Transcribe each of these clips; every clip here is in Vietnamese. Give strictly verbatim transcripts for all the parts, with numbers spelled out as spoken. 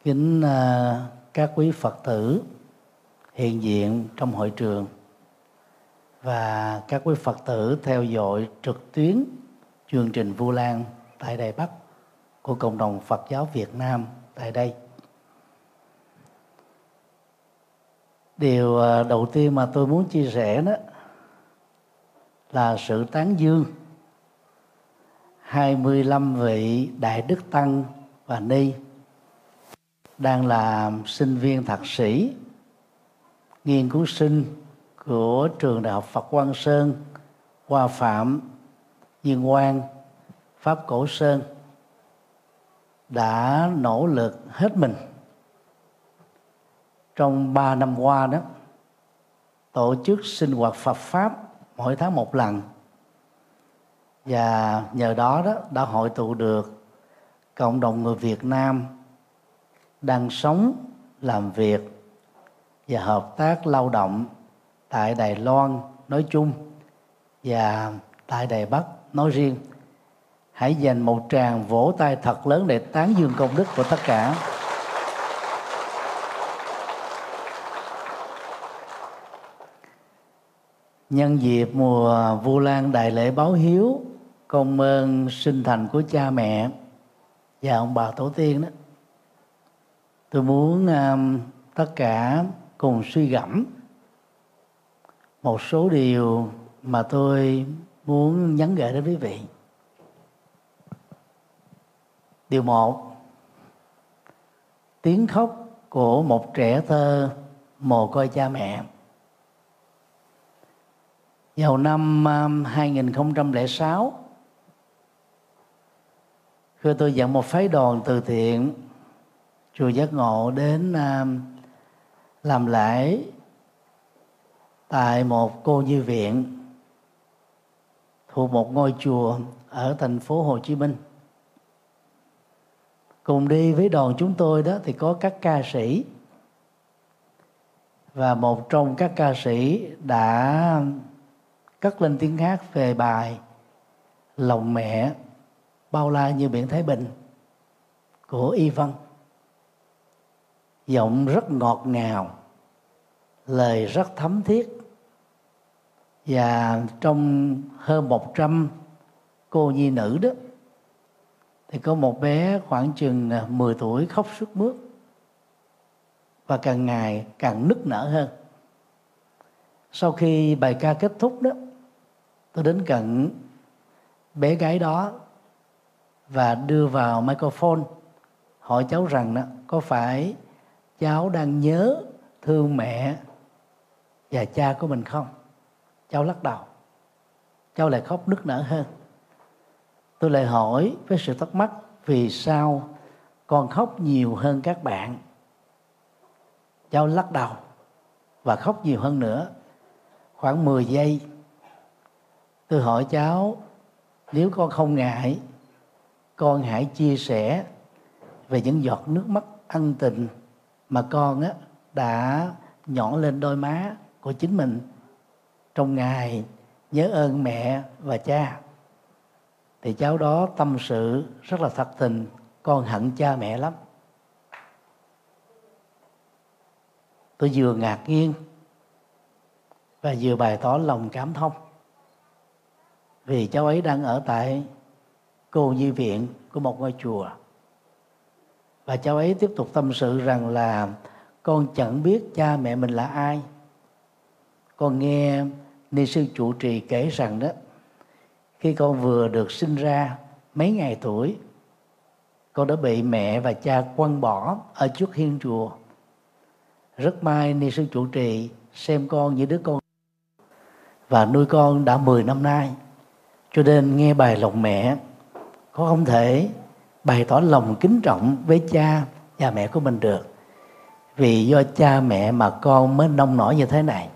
Kính uh, các quý Phật tử hiện diện trong hội trường và các quý Phật tử theo dõi trực tuyến chương trình Vu Lan tại Đài Bắc của Cộng đồng Phật giáo Việt Nam tại đây. Điều uh, đầu tiên mà tôi muốn chia sẻ đó là sự tán dương hai mươi lăm vị Đại Đức Tăng và Ni đang là sinh viên thạc sĩ, nghiên cứu sinh của trường Đại học Phật Quang Sơn, Hoa Phạm, Diên Quang, Pháp Cổ Sơn đã nỗ lực hết mình trong ba năm qua đó tổ chức sinh hoạt Phật Pháp mỗi tháng một lần, và nhờ đó đó đã hội tụ được cộng đồng người Việt Nam đang sống, làm việc và hợp tác lao động tại Đài Loan nói chung và tại Đài Bắc nói riêng. Hãy dành một tràng vỗ tay thật lớn để tán dương công đức của tất cả. Nhân dịp mùa Vu Lan đại lễ báo hiếu công ơn sinh thành của cha mẹ và ông bà tổ tiên đó, tôi muốn um, tất cả cùng suy gẫm một số điều mà tôi muốn nhắn gửi đến quý vị. Điều một, tiếng khóc của một trẻ thơ mồ côi cha mẹ. Vào năm um, hai nghìn không trăm lẻ sáu, khi tôi dẫn một phái đoàn từ thiện chùa Giác Ngộ đến uh, làm lễ tại một cô nhi viện thuộc một ngôi chùa ở thành phố Hồ Chí Minh. Cùng đi với đoàn chúng tôi đó thì có các ca sĩ, và một trong các ca sĩ đã cất lên tiếng hát về bài Lòng Mẹ bao la như biển Thái Bình của Y Văn. Giọng rất ngọt ngào, lời rất thấm thiết, và trong hơn một trăm cô nhi nữ đó thì có một bé khoảng chừng mười tuổi khóc sướt mướt và càng ngày càng nức nở hơn. Sau khi bài ca kết thúc đó, tôi đến cạnh bé gái đó và đưa vào microphone hỏi cháu rằng đó, có phải cháu đang nhớ thương mẹ và cha của mình không? Cháu lắc đầu. Cháu lại khóc nức nở hơn. Tôi lại hỏi với sự thắc mắc, vì sao con khóc nhiều hơn các bạn? Cháu lắc đầu và khóc nhiều hơn nữa. Khoảng mười giây tôi hỏi cháu, nếu con không ngại, con hãy chia sẻ về những giọt nước mắt ân tình mà con á, đã nhỏ lên đôi má của chính mình trong ngày nhớ ơn mẹ và cha. Thì cháu đó tâm sự rất là thật tình, con hận cha mẹ lắm. Tôi vừa ngạc nhiên và vừa bày tỏ lòng cảm thông, vì cháu ấy đang ở tại cô nhi viện của một ngôi chùa. Và cháu ấy tiếp tục tâm sự rằng là con chẳng biết cha mẹ mình là ai. Con nghe ni sư trụ trì kể rằng đó, khi con vừa được sinh ra mấy ngày tuổi, con đã bị mẹ và cha quăng bỏ ở trước hiên chùa. Rất may ni sư trụ trì xem con như đứa con và nuôi con đã mười năm nay, cho nên nghe bài Lòng Mẹ, con không thể bày tỏ lòng kính trọng với cha và mẹ của mình được, vì do cha mẹ mà con mới nông nổi như thế này.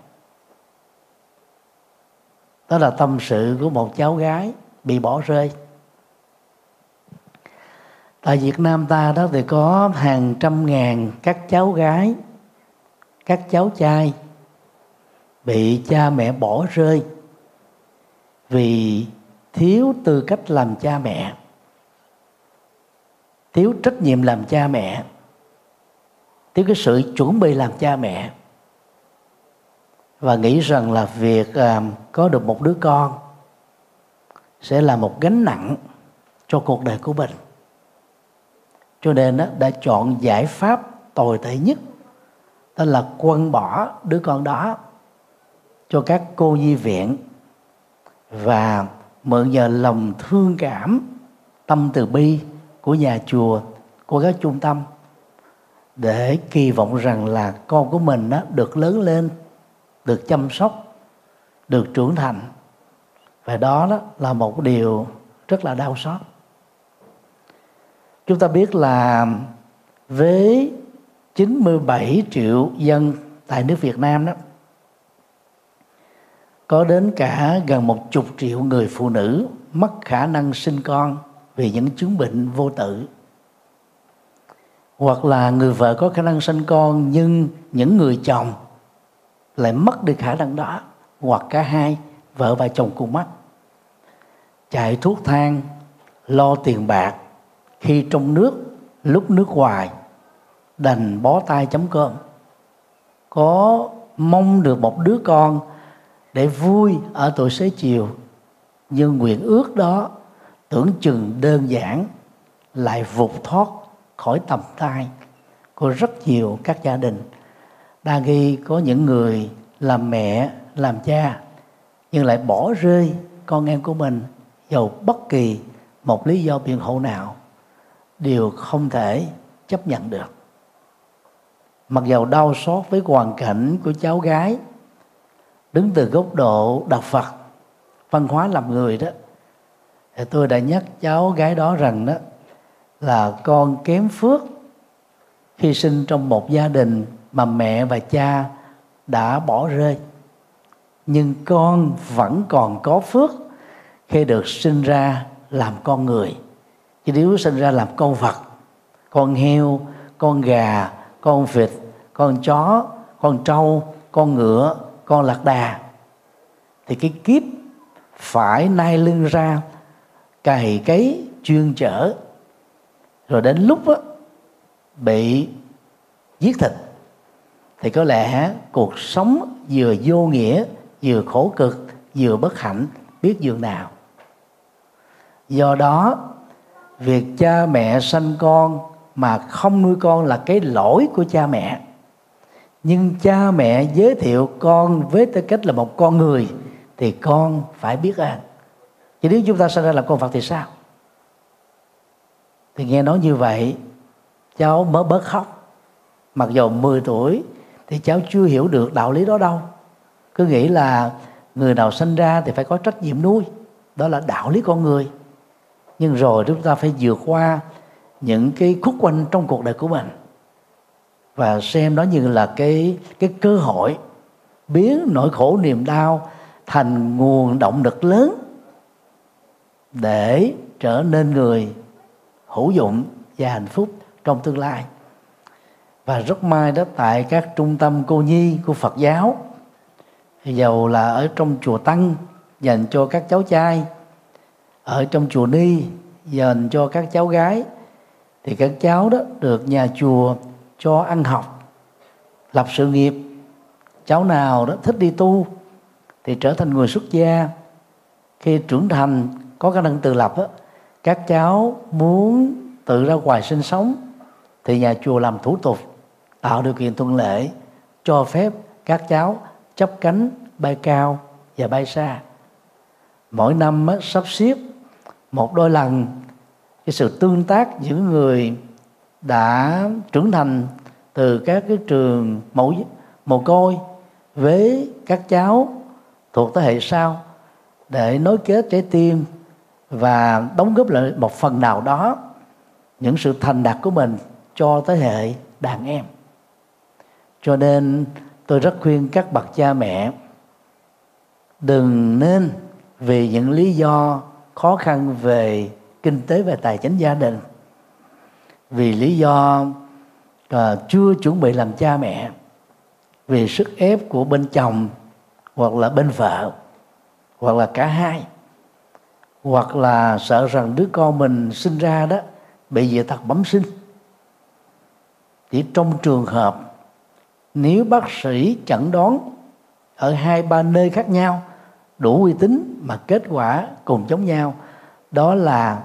Đó là tâm sự của một cháu gái bị bỏ rơi. Tại Việt Nam ta đó thì có hàng trăm ngàn các cháu gái, các cháu trai bị cha mẹ bỏ rơi vì thiếu tư cách làm cha mẹ, thiếu trách nhiệm làm cha mẹ, thiếu cái sự chuẩn bị làm cha mẹ, và nghĩ rằng là việc à, có được một đứa con sẽ là một gánh nặng cho cuộc đời của mình. Cho nên đó, đã chọn giải pháp tồi tệ nhất, đó là quăng bỏ đứa con đó cho các cô nhi viện, và mượn nhờ lòng thương cảm, tâm từ bi của nhà chùa, của các trung tâm, để kỳ vọng rằng là con của mình đó được lớn lên, được chăm sóc, được trưởng thành. Và đó, đó là một điều rất là đau xót. Chúng ta biết là với chín mươi bảy triệu dân tại nước Việt Nam đó, có đến cả gần một chục triệu người phụ nữ mất khả năng sinh con vì những chứng bệnh vô tử. Hoặc là người vợ có khả năng sinh con nhưng những người chồng lại mất đi khả năng đó, hoặc cả hai, vợ và chồng cùng mất. Chạy thuốc thang, lo tiền bạc, khi trong nước lúc nước ngoài, đành bó tay chấm cơm. Có mong được một đứa con để vui ở tuổi xế chiều, nhưng nguyện ước đó tưởng chừng đơn giản lại vụt thoát khỏi tầm tay của rất nhiều các gia đình. Đa nghi có những người làm mẹ, làm cha nhưng lại bỏ rơi con em của mình, dầu bất kỳ một lý do biện hộ nào đều không thể chấp nhận được. Mặc dầu đau xót với hoàn cảnh của cháu gái, đứng từ góc độ đạo Phật, văn hóa làm người đó, thì tôi đã nhắc cháu gái đó rằng đó là con kém phước khi sinh trong một gia đình mà mẹ và cha đã bỏ rơi, nhưng con vẫn còn có phước khi được sinh ra làm con người. Chứ nếu sinh ra làm con vật, con heo, con gà, con vịt, con chó, con trâu, con ngựa, con lạc đà, thì cái kiếp phải nai lưng ra cày cấy chuyên chở, rồi đến lúc đó, bị giết thịt, thì có lẽ cuộc sống vừa vô nghĩa, vừa khổ cực, vừa bất hạnh biết dường nào. Do đó, việc cha mẹ sanh con mà không nuôi con là cái lỗi của cha mẹ. Nhưng cha mẹ giới thiệu con với tư cách là một con người thì con phải biết ơn. Chứ nếu chúng ta sinh ra làm con vật thì sao? Thì nghe nói như vậy, cháu mới bớt khóc. Mặc dù mười tuổi thì cháu chưa hiểu được đạo lý đó đâu. Cứ nghĩ là người nào sinh ra thì phải có trách nhiệm nuôi, đó là đạo lý con người. Nhưng rồi chúng ta phải vượt qua những cái khúc quanh trong cuộc đời của mình và xem nó như là cái, cái cơ hội biến nỗi khổ niềm đau thành nguồn động lực lớn để trở nên người hữu dụng và hạnh phúc trong tương lai. Và rất may đó, tại các trung tâm cô nhi của Phật giáo, dầu là ở trong chùa Tăng dành cho các cháu trai, ở trong chùa Ni dành cho các cháu gái, thì các cháu đó được nhà chùa cho ăn học, lập sự nghiệp. Cháu nào đó thích đi tu thì trở thành người xuất gia. Khi trưởng thành có khả năng tự lập đó, các cháu muốn tự ra ngoài sinh sống thì nhà chùa làm thủ tục, tạo điều kiện thuận lợi, cho phép các cháu chắp cánh bay cao và bay xa. Mỗi năm á, sắp xếp một đôi lần cái sự tương tác giữa người đã trưởng thành từ các cái trường mẫu mồ côi với các cháu thuộc thế hệ sau, để nối kết trái tim và đóng góp lại một phần nào đó những sự thành đạt của mình cho thế hệ đàn em. Cho nên tôi rất khuyên các bậc cha mẹ đừng nên vì những lý do khó khăn về kinh tế và tài chính gia đình, vì lý do uh, chưa chuẩn bị làm cha mẹ, vì sức ép của bên chồng hoặc là bên vợ hoặc là cả hai, hoặc là sợ rằng đứa con mình sinh ra đó bị dị tật bẩm sinh, Chỉ trong trường hợp nếu bác sĩ chẩn đoán ở hai ba nơi khác nhau đủ uy tín mà kết quả cùng giống nhau, đó là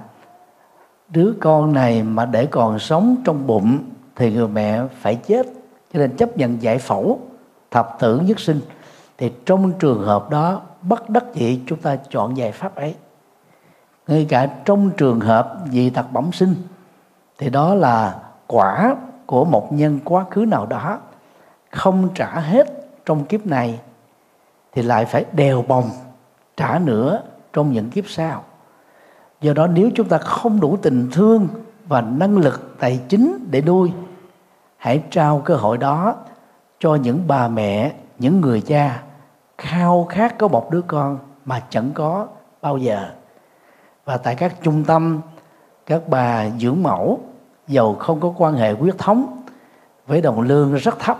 đứa con này mà để còn sống trong bụng thì người mẹ phải chết, cho nên chấp nhận giải phẫu thập tử nhất sinh, thì trong trường hợp đó bất đắc dĩ chúng ta chọn giải pháp ấy. Ngay cả trong trường hợp dị tật bẩm sinh thì đó là quả của một nhân quá khứ nào đó không trả hết trong kiếp này thì lại phải đèo bồng trả nữa trong những kiếp sau. Do đó nếu chúng ta không đủ tình thương và năng lực tài chính để nuôi, hãy trao cơ hội đó cho những bà mẹ, những người cha khao khát có một đứa con mà chẳng có bao giờ. Và tại các trung tâm, các bà dưỡng mẫu dầu không có quan hệ huyết thống với đồng lương rất thấp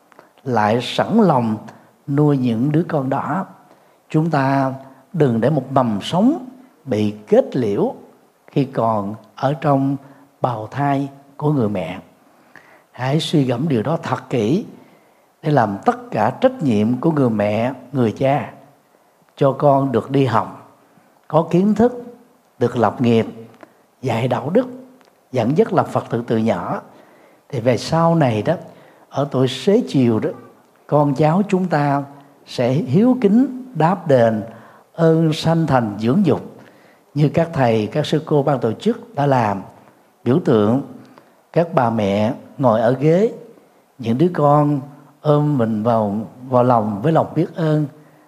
lại sẵn lòng nuôi những đứa con đó. Chúng ta đừng để một mầm sống bị kết liễu khi còn ở trong bào thai của người mẹ. Hãy suy gẫm điều đó thật kỹ để làm tất cả trách nhiệm của người mẹ, người cha cho con được đi học, có kiến thức, được lập nghiệp, dạy đạo đức, dẫn dắt lập Phật tử từ nhỏ. Thì về sau này đó, ở tuổi xế chiều đó, con cháu chúng ta sẽ hiếu kính đáp đền ơn sanh thành dưỡng dục như các thầy, các sư cô ban tổ chức đã làm. Biểu tượng các bà mẹ ngồi ở ghế, những đứa con ôm mình vào vào lòng với lòng biết ơn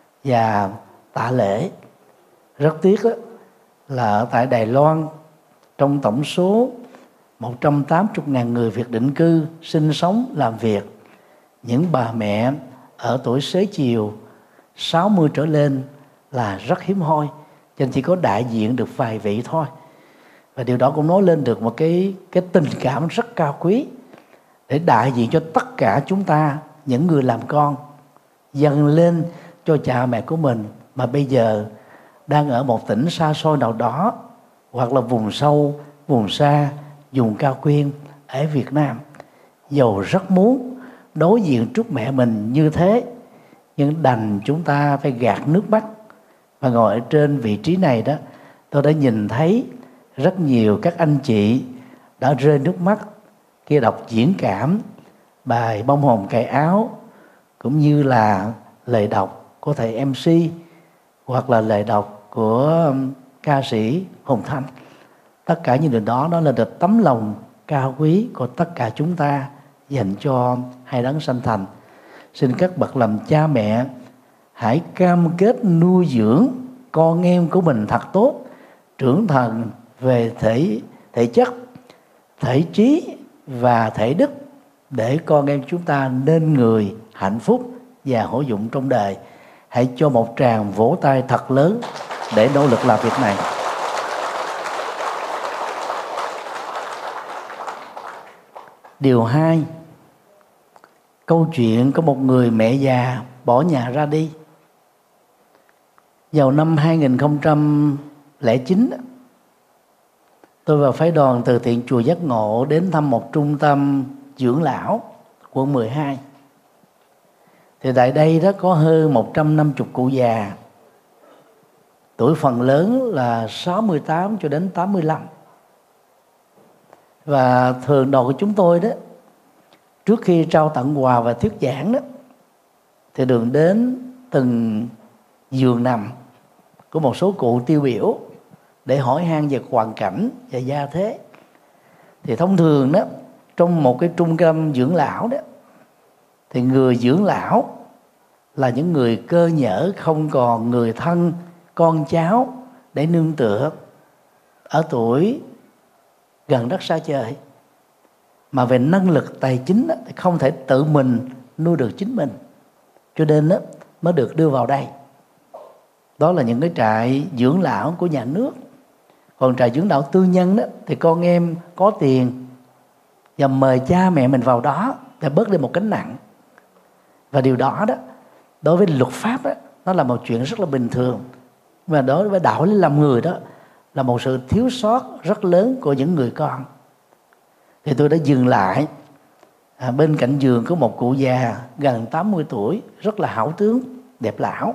và tạ lễ. Rất tiếc đó, là ở tại Đài Loan, trong tổng số một trăm tám mươi nghìn người Việt định cư sinh sống làm việc, những bà mẹ ở tuổi xế chiều sáu mươi trở lên là rất hiếm hoi, cho nên chỉ có đại diện được vài vị thôi. Và điều đó cũng nói lên được một cái, cái tình cảm rất cao quý để đại diện cho tất cả chúng ta, những người làm con, dâng lên cho cha mẹ của mình mà bây giờ đang ở một tỉnh xa xôi nào đó, hoặc là vùng sâu, vùng xa, vùng cao quyên ở Việt Nam. Dầu rất muốn đối diện trước mẹ mình như thế, nhưng đành chúng ta phải gạt nước mắt. Và ngồi ở trên vị trí này đó, tôi đã nhìn thấy rất nhiều các anh chị đã rơi nước mắt khi đọc diễn cảm bài Bông Hồng Cài Áo, cũng như là lời đọc của thầy em xê hoặc là lời đọc của ca sĩ Hùng Thanh. Tất cả những điều đó đó là được tấm lòng cao quý của tất cả chúng ta dành cho hai đấng sanh thành. Xin các bậc làm cha mẹ hãy cam kết nuôi dưỡng con em của mình thật tốt, trưởng thành về thể, thể chất, thể trí và thể đức, để con em chúng ta nên người hạnh phúc và hữu dụng trong đời. Hãy cho một tràng vỗ tay thật lớn để nỗ lực làm việc này. Điều hai, câu chuyện có một người mẹ già bỏ nhà ra đi. Vào năm hai không không chín, tôi vào phái đoàn từ thiện chùa Giác Ngộ đến thăm một trung tâm dưỡng lão quận mười hai. Thì tại đây đó có hơn một trăm năm mươi cụ già, tuổi phần lớn là sáu mươi tám cho đến tám mươi lăm. Và thường đoàn của chúng tôi đó, trước khi trao tặng quà và thuyết giảng đó, thì đường đến từng giường nằm của một số cụ tiêu biểu để hỏi han về hoàn cảnh và gia thế. Thì thông thường đó, trong một cái trung tâm dưỡng lão đó, thì người dưỡng lão là những người cơ nhở, không còn người thân, con cháu để nương tựa, ở tuổi gần đất xa trời, mà về năng lực tài chính đó, thì không thể tự mình nuôi được chính mình, cho nên đó, mới được đưa vào đây. Đó là những cái trại dưỡng lão của nhà nước. Còn trại dưỡng lão tư nhân đó, thì con em có tiền và mời cha mẹ mình vào đó để bớt đi một gánh nặng. Và điều đó đó, đối với luật pháp đó, nó là một chuyện rất là bình thường. Mà đối với đạo lý làm người đó là một sự thiếu sót rất lớn của những người con. Thì tôi đã dừng lại À, bên cạnh giường có một cụ già gần tám mươi tuổi, rất là hảo tướng, đẹp lão.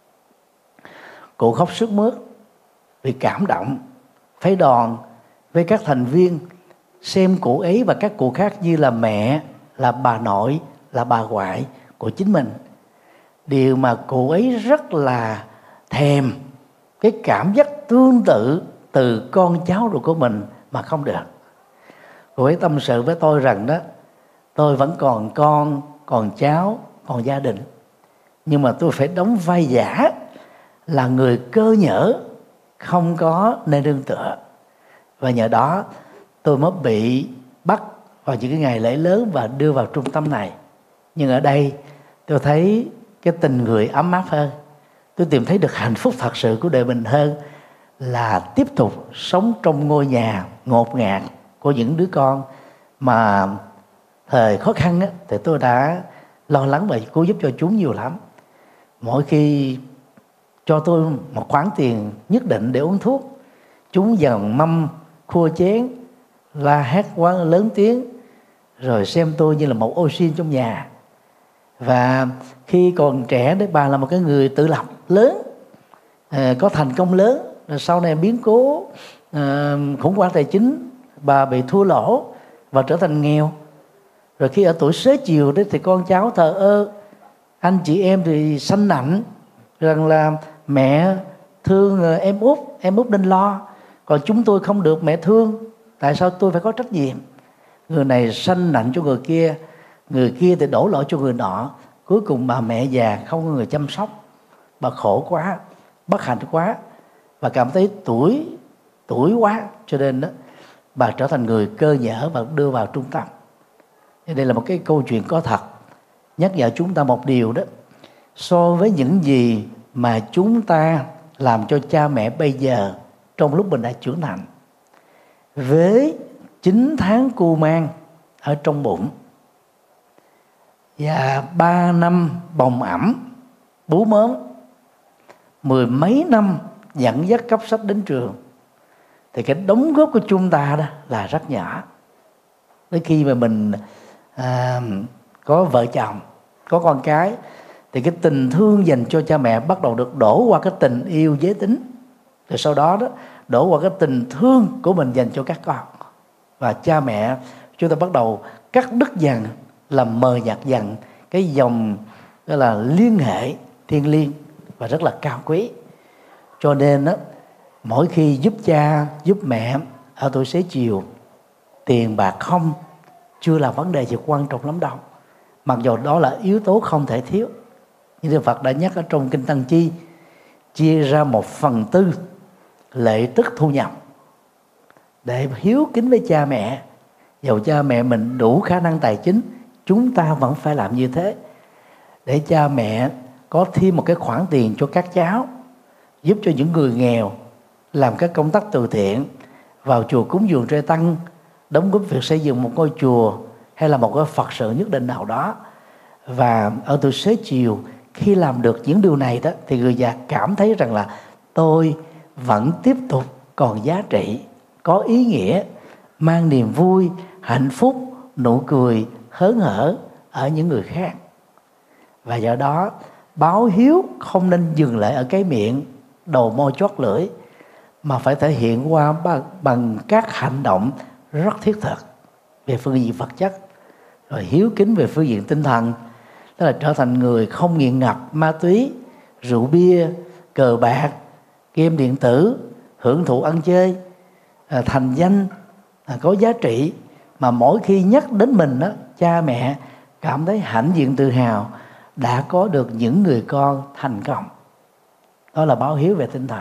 Cụ khóc sướt mướt vì cảm động, phái đoàn với các thành viên xem cụ ấy và các cụ khác như là mẹ, là bà nội, là bà ngoại của chính mình. Điều mà cụ ấy rất là thèm, cái cảm giác tương tự từ con cháu ruột của mình mà không được. Cụ ấy tâm sự với tôi rằng đó, tôi vẫn còn con, còn cháu, còn gia đình, nhưng mà tôi phải đóng vai giả là người cơ nhỡ, không có nơi nương tựa. Và nhờ đó tôi mới bị bắt vào những cái ngày lễ lớn và đưa vào trung tâm này. Nhưng ở đây tôi thấy cái tình người ấm áp hơn, tôi tìm thấy được hạnh phúc thật sự của đời mình hơn là tiếp tục sống trong ngôi nhà ngột ngạt của những đứa con mà thời khó khăn á, thì tôi đã lo lắng và cố giúp cho chúng nhiều lắm. Mỗi khi cho tôi một khoản tiền nhất định để uống thuốc, chúng dần mâm khua chén, la hét quá lớn tiếng, rồi xem tôi như là một ô sin trong nhà. Và khi còn trẻ đấy, bà là một cái người tự lập lớn, có thành công lớn, rồi sau này biến cố khủng hoảng tài chính, bà bị thua lỗ và trở thành nghèo. Rồi khi ở tuổi xế chiều đấy thì con cháu thờ ơ, anh chị em thì sanh nạnh rằng là mẹ thương em út, em út nên lo, còn chúng tôi không được mẹ thương, tại sao tôi phải có trách nhiệm? Người này sanh nạnh cho người kia, người kia thì đổ lỗi cho người nọ. Cuối cùng bà mẹ già không có người chăm sóc, bà khổ quá, bất hạnh quá và cảm thấy tuổi tuổi quá, cho nên đó bà trở thành người cơ nhỡ và đưa vào trung tâm. Đây là một cái câu chuyện có thật, nhắc nhở chúng ta một điều đó: so với những gì mà chúng ta làm cho cha mẹ bây giờ trong lúc mình đã trưởng thành, với chín tháng cưu mang ở trong bụng và ba năm bồng ẵm bú mớm, mười mấy năm dẫn dắt cấp sách đến trường, thì cái đóng góp của chúng ta đó là rất nhỏ. Đến khi mà mình à, có vợ chồng, có con cái, thì cái tình thương dành cho cha mẹ bắt đầu được đổ qua cái tình yêu giới tính, rồi sau đó đó đổ qua cái tình thương của mình dành cho các con. Và cha mẹ chúng ta bắt đầu cắt đứt dần, làm mờ nhạt dần cái dòng gọi là liên hệ thiêng liêng và rất là cao quý. Cho nên đó, mỗi khi giúp cha giúp mẹ ở tuổi xế chiều, tiền bạc không chưa là vấn đề gì quan trọng lắm đâu, mặc dù đó là yếu tố không thể thiếu. Như Đức Phật đã nhắc ở trong Kinh Tăng Chi, chia ra một phần tư lệ tức thu nhập để hiếu kính với cha mẹ. Dầu cha mẹ mình đủ khả năng tài chính, chúng ta vẫn phải làm như thế, để cha mẹ có thêm một cái khoản tiền cho các cháu, giúp cho những người nghèo, làm các công tác từ thiện, vào chùa cúng dường trai tăng, đóng góp việc xây dựng một ngôi chùa hay là một cái Phật sự nhất định nào đó. Và ở tuổi xế chiều, khi làm được những điều này đó, thì người già cảm thấy rằng là tôi vẫn tiếp tục còn giá trị, có ý nghĩa, mang niềm vui, hạnh phúc, nụ cười, hớn hở ở những người khác. Và do đó báo hiếu không nên dừng lại ở cái miệng, đầu môi chót lưỡi, mà phải thể hiện qua bằng các hành động rất thiết thực về phương diện vật chất, rồi hiếu kính về phương diện tinh thần, tức là trở thành người không nghiện ngập ma túy, rượu bia, cờ bạc, game điện tử, hưởng thụ ăn chơi, thành danh, có giá trị, mà mỗi khi nhắc đến mình đó, cha mẹ cảm thấy hãnh diện tự hào đã có được những người con thành công. Đó là báo hiếu về tinh thần.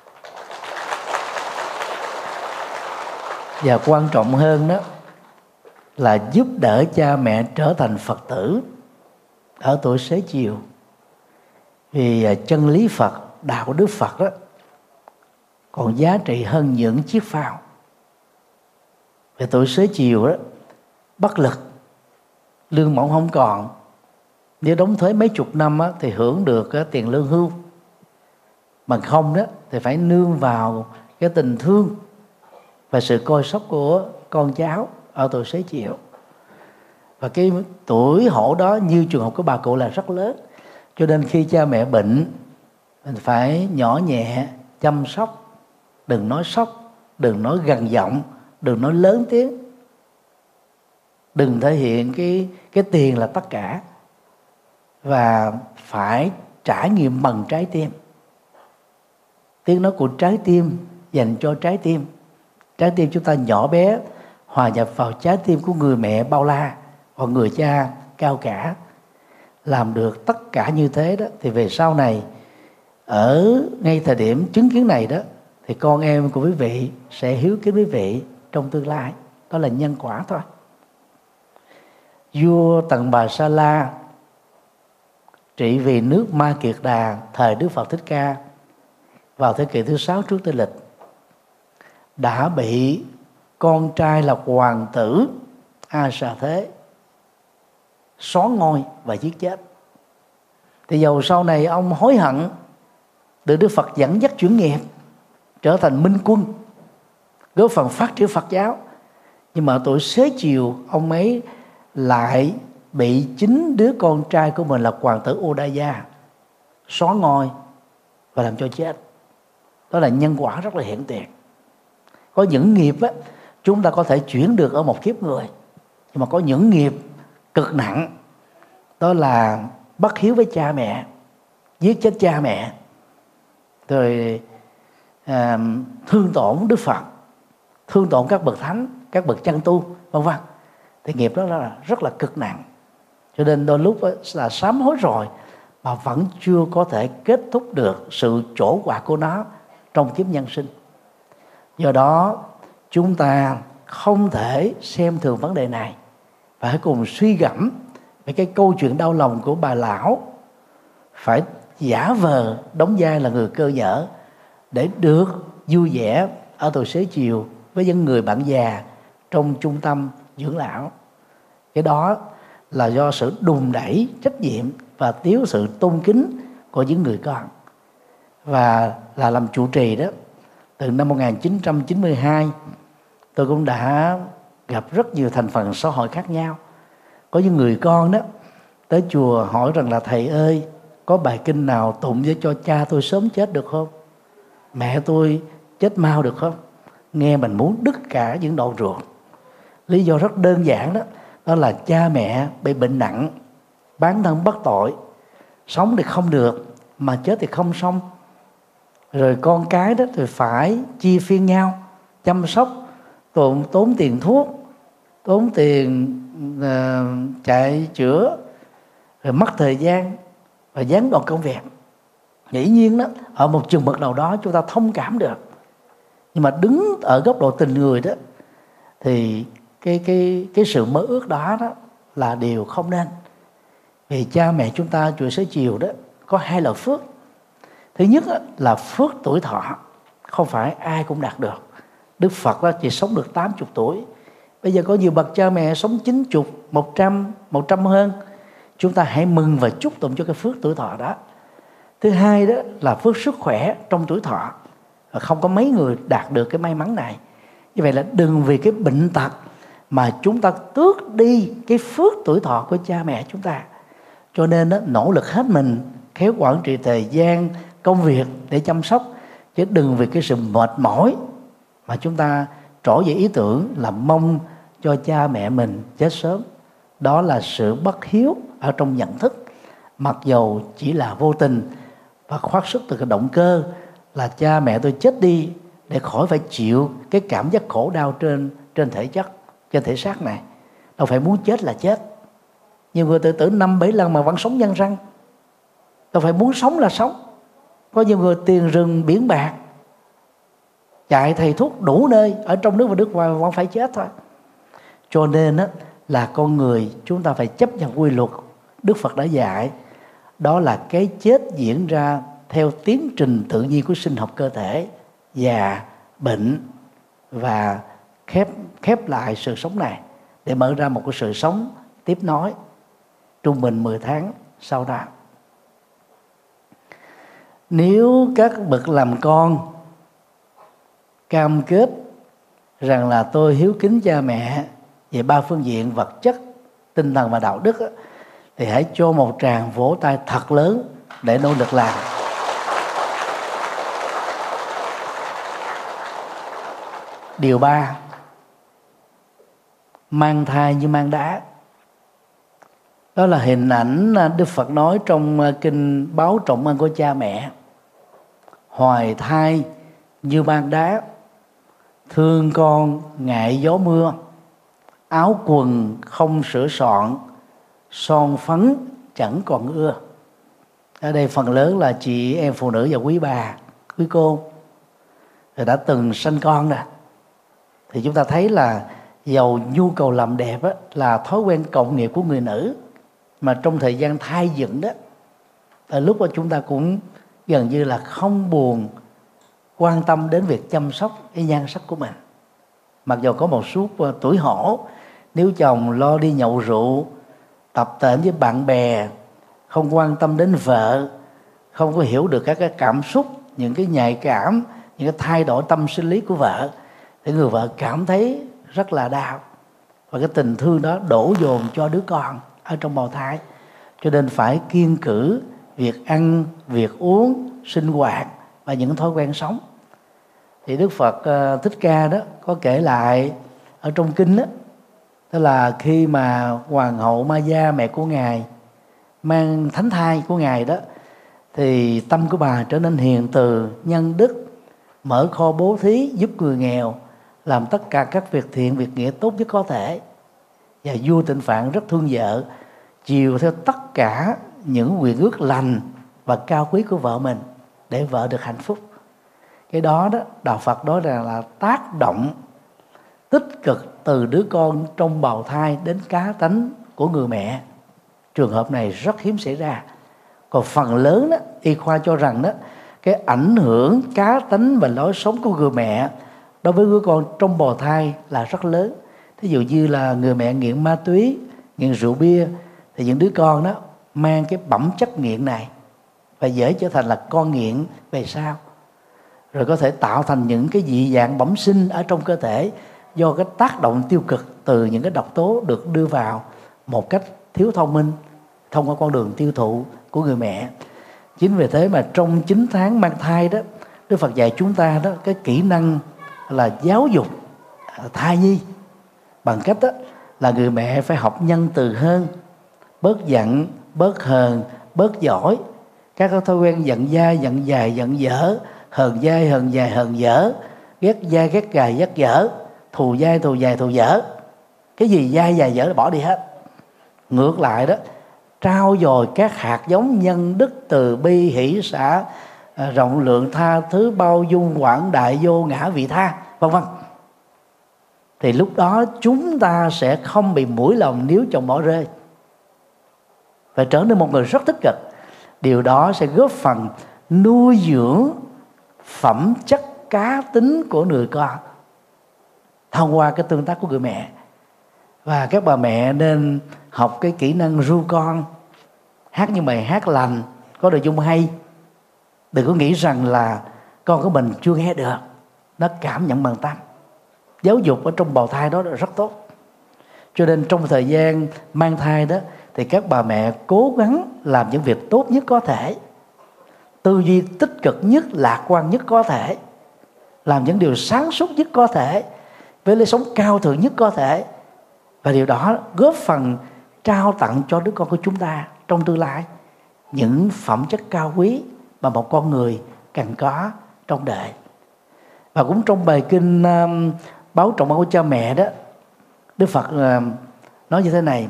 Và quan trọng hơn đó là giúp đỡ cha mẹ trở thành Phật tử ở tuổi xế chiều. Vì chân lý Phật, đạo đức Phật đó còn giá trị hơn những chiếc phao. Về tuổi xế chiều đó, bất lực, lương bổng không còn, nếu đóng thuế mấy chục năm á, thì hưởng được á, tiền lương hưu, mà không đó thì phải nương vào cái tình thương và sự coi sóc của con cháu ở tuổi xế chiều. Và cái tuổi hổ đó như trường hợp của bà cụ là rất lớn. Cho nên khi cha mẹ bệnh, mình phải nhỏ nhẹ chăm sóc, đừng nói sốc, đừng nói gằn giọng, đừng nói lớn tiếng, đừng thể hiện cái cái tiền là tất cả, và phải trải nghiệm bằng trái tim. Tiếng nói của trái tim dành cho trái tim. Trái tim chúng ta nhỏ bé hòa nhập vào trái tim của người mẹ bao la và người cha cao cả. Làm được tất cả như thế đó thì về sau này, ở ngay thời điểm chứng kiến này đó, thì con em của quý vị sẽ hiếu kính quý vị trong tương lai. Đó là nhân quả thôi. Vua Tần Bà Sa La trị vì nước Ma Kiệt Đà thời Đức Phật Thích Ca vào thế kỷ thứ sáu trước Tây lịch, đã bị con trai là hoàng tử A Xà Thế xóa ngôi và giết chết. Thì dầu sau này ông hối hận, được Đức Phật dẫn dắt chuyển nghiệp, trở thành minh quân, góp phần phát triển Phật giáo, nhưng mà tuổi xế chiều ông ấy lại bị chính đứa con trai của mình là hoàng tử Udaya xóa ngôi và làm cho chết. Đó là nhân quả rất là hiện tiền. Có những nghiệp á, chúng ta có thể chuyển được ở một kiếp người, nhưng mà có những nghiệp cực nặng, đó là bất hiếu với cha mẹ, giết chết cha mẹ, rồi à, thương tổn Đức Phật, thương tổn các bậc thánh, các bậc chân tu, vân vân. Thì nghiệp đó là rất là cực nặng. Cho nên đôi lúc là sám hối rồi mà vẫn chưa có thể kết thúc được sự trổ quả của nó trong kiếp nhân sinh. Do đó chúng ta không thể xem thường vấn đề này, và hãy cùng suy gẫm về cái câu chuyện đau lòng của bà lão phải giả vờ đóng vai là người cơ nhở để được vui vẻ ở tuổi xế chiều với những người bạn già trong trung tâm dưỡng lão. Cái đó là do sự đùn đẩy trách nhiệm và thiếu sự tôn kính của những người con. Và là làm trụ trì đó, từ năm một nghìn chín trăm chín mươi hai, tôi cũng đã gặp rất nhiều thành phần xã hội khác nhau. Có những người con đó tới chùa hỏi rằng là thầy ơi, có bài kinh nào tụng để cho cha tôi sớm chết được không? Mẹ tôi chết mau được không? Nghe mình muốn đứt cả những đoạn ruột. Lý do rất đơn giản đó, đó là cha mẹ bị bệnh nặng, bán thân bất tội, sống thì không được mà chết thì không xong. Rồi con cái đó thì phải chia phiên nhau chăm sóc, tốn, tốn tiền thuốc, tốn tiền uh, chạy chữa, rồi mất thời gian và gián đoạn công việc. Dĩ nhiên đó, ở một chừng mực nào đó chúng ta thông cảm được, nhưng mà đứng ở góc độ tình người đó thì cái cái cái sự mơ ước đó, đó là điều không nên. Vì cha mẹ chúng ta tuổi xế chiều đó có hai loại phước. Thứ nhất là phước tuổi thọ, không phải ai cũng đạt được. Đức Phật đó chỉ sống được tám mươi tuổi. Bây giờ có nhiều bậc cha mẹ sống chín mươi, một trăm, một trăm hơn. Chúng ta hãy mừng và chúc tụng cho cái phước tuổi thọ đó. Thứ hai đó là phước sức khỏe trong tuổi thọ. Không có mấy người đạt được cái may mắn này. Như vậy là đừng vì cái bệnh tật mà chúng ta tước đi cái phước tuổi thọ của cha mẹ chúng ta. Cho nên đó, nỗ lực hết mình, khéo quản trị thời gian, công việc để chăm sóc, chứ đừng vì cái sự mệt mỏi mà chúng ta trỗi dậy ý tưởng là mong cho cha mẹ mình chết sớm. Đó là sự bất hiếu ở trong nhận thức, mặc dầu chỉ là vô tình và phát xuất từ cái động cơ là cha mẹ tôi chết đi để khỏi phải chịu cái cảm giác khổ đau trên trên thể chất, trên thể xác này. Đâu phải muốn chết là chết. Nhiều người tự tử năm bảy lần mà vẫn sống nhân răng. Đâu phải muốn sống là sống. Có nhiều người tiền rừng biển bạc, chạy thầy thuốc đủ nơi ở trong nước và nước ngoài vẫn phải chết thôi. Cho nên á, là con người chúng ta phải chấp nhận quy luật Đức Phật đã dạy, đó là cái chết diễn ra theo tiến trình tự nhiên của sinh học cơ thể, già, bệnh và khép khép lại sự sống này để mở ra một cái sự sống tiếp nối trung bình mười tháng sau đó. Nếu các bậc làm con cam kết rằng là tôi hiếu kính cha mẹ về ba phương diện vật chất, tinh thần và đạo đức á, thì hãy cho một tràng vỗ tay thật lớn để nỗ lực làm. Điều ba, mang thai như mang đá. Đó là hình ảnh Đức Phật nói trong kinh Báo Trọng Ân của cha mẹ. Hoài thai như mang đá, thương con ngại gió mưa, áo quần không sửa soạn, son phấn chẳng còn ưa. Ở đây phần lớn là chị em phụ nữ và quý bà, quý cô rồi đã từng sanh con rồi, thì chúng ta thấy là dầu nhu cầu làm đẹp á, là thói quen cộng nghiệp của người nữ, mà trong thời gian thai dựng đó, ở lúc đó chúng ta cũng gần như là không buồn quan tâm đến việc chăm sóc cái nhan sắc của mình. Mặc dù có một số tuổi hổ, nếu chồng lo đi nhậu rượu, tập tễnh với bạn bè, không quan tâm đến vợ, không có hiểu được các cái cảm xúc, những cái nhạy cảm, những cái thay đổi tâm sinh lý của vợ, thì người vợ cảm thấy rất là đau, và cái tình thương đó đổ dồn cho đứa con ở trong bào thai. Cho nên phải kiêng cữ việc ăn, việc uống, sinh hoạt và những thói quen sống. Thì Đức Phật uh, Thích Ca đó có kể lại ở trong kinh đó, đó là khi mà Hoàng hậu Maya, mẹ của Ngài, mang thánh thai của Ngài đó, thì tâm của bà trở nên hiền từ, nhân đức, mở kho bố thí, giúp người nghèo, làm tất cả các việc thiện, việc nghĩa tốt nhất có thể. Và vua Tịnh Phạn rất thương vợ, chiều theo tất cả những nguyện ước lành và cao quý của vợ mình để vợ được hạnh phúc. Cái đó đó, Đạo Phật nói rằng là tác động tích cực từ đứa con trong bào thai đến cá tánh của người mẹ. Trường hợp này rất hiếm xảy ra. Còn phần lớn đó, y khoa cho rằng đó, cái ảnh hưởng cá tánh và lối sống của người mẹ đối với đứa con trong bào thai là rất lớn. Thí dụ như là người mẹ nghiện ma túy, nghiện rượu bia, thì những đứa con đó mang cái bẩm chất nghiện này và dễ trở thành là con nghiện về sau, rồi có thể tạo thành những cái dị dạng bẩm sinh ở trong cơ thể do cái tác động tiêu cực từ những cái độc tố được đưa vào một cách thiếu thông minh thông qua con đường tiêu thụ của người mẹ. Chính vì thế mà trong chín tháng mang thai đó, Đức Phật dạy chúng ta đó cái kỹ năng là giáo dục thai nhi bằng cách đó là người mẹ phải học nhân từ hơn, bớt giận, bớt hờn, bớt giỏi. Các thói quen giận dai, giận dài, giận dở, hờn dai, hờn dài, hờn dở, ghét dai, ghét gài, ghét dở, thù dai, thù dài, thù dở. Cái gì dai, dài, dở bỏ đi hết. Ngược lại đó, trao dồi các hạt giống nhân đức, từ bi, hỷ xả, rộng lượng, tha thứ, bao dung, quảng đại, vô ngã, vị tha, vân vân. Thì lúc đó chúng ta sẽ không bị mũi lòng nếu chồng bỏ rơi, và trở nên một người rất tích cực. Điều đó sẽ góp phần nuôi dưỡng phẩm chất cá tính của người con thông qua cái tương tác của người mẹ. Và các bà mẹ nên học cái kỹ năng ru con, hát những bài hát lành, có nội dung hay. Đừng có nghĩ rằng là con của mình chưa nghe được, nó cảm nhận bằng tâm. Giáo dục ở trong bào thai đó là rất tốt. Cho nên trong thời gian mang thai đó, thì các bà mẹ cố gắng làm những việc tốt nhất có thể, tư duy tích cực nhất, lạc quan nhất có thể, làm những điều sáng suốt nhất có thể, với lối sống cao thượng nhất có thể. Và điều đó góp phần trao tặng cho đứa con của chúng ta trong tương lai những phẩm chất cao quý mà một con người cần có trong đời. Và cũng trong bài kinh um, Báo Trọng Ân của cha mẹ đó, Đức Phật uh, nói như thế này: